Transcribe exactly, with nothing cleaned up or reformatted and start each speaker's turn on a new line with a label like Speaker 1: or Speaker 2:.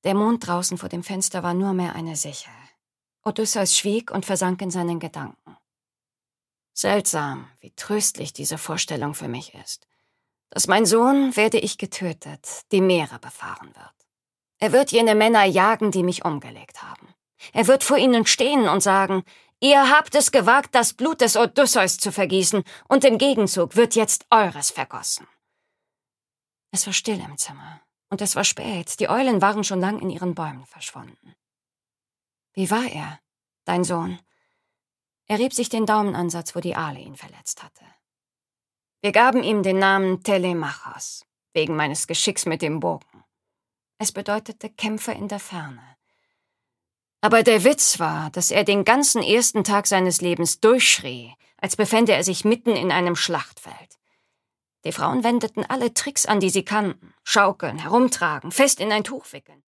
Speaker 1: Der Mond draußen vor dem Fenster war nur mehr eine Sichel. Odysseus schwieg und versank in seinen Gedanken. Seltsam, wie tröstlich diese Vorstellung für mich ist. Dass mein Sohn, werde ich getötet, die Meere befahren wird. Er wird jene Männer jagen, die mich umgelegt haben. Er wird vor ihnen stehen und sagen, ihr habt es gewagt, das Blut des Odysseus zu vergießen, und im Gegenzug wird jetzt eures vergossen. Es war still im Zimmer, und es war spät. Die Eulen waren schon lang in ihren Bäumen verschwunden. Wie war er, dein Sohn? Er rieb sich den Daumenansatz, wo die Aale ihn verletzt hatte. Wir gaben ihm den Namen Telemachos, wegen meines Geschicks mit dem Bogen. Es bedeutete Kämpfer in der Ferne. Aber der Witz war, dass er den ganzen ersten Tag seines Lebens durchschrie, als befände er sich mitten in einem Schlachtfeld. Die Frauen wendeten alle Tricks an, die sie kannten. Schaukeln, herumtragen, fest in ein Tuch wickeln.